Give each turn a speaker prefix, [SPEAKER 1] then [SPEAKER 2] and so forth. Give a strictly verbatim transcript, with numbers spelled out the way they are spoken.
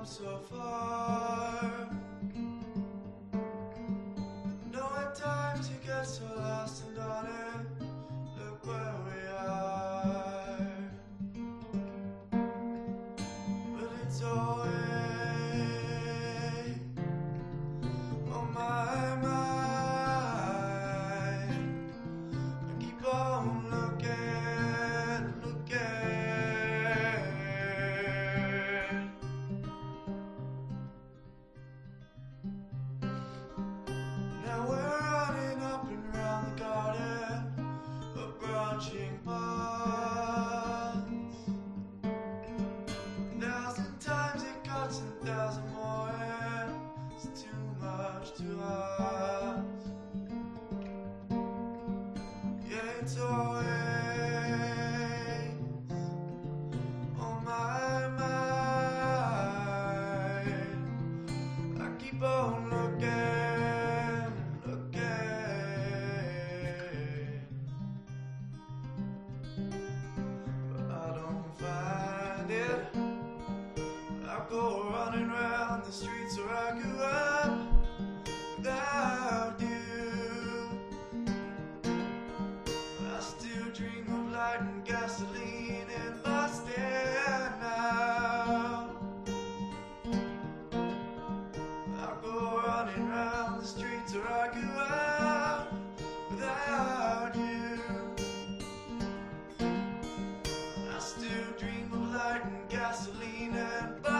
[SPEAKER 1] so far. Know at times you get so lost and darling, look where we are. But it's always on my mind. I keep on looking, looking. Now we're running up and round the garden of branching paths. A thousand times it cuts and a thousand more, and it's too much to ask. Yeah, it's always on my mind. I keep on looking, looking, but I don't find it. I go running round the streets where I grew up without you. I still dream of light and gasoline and busting out. I go running round the streets where I grew up without you. I still dream of light and gasoline and busting out.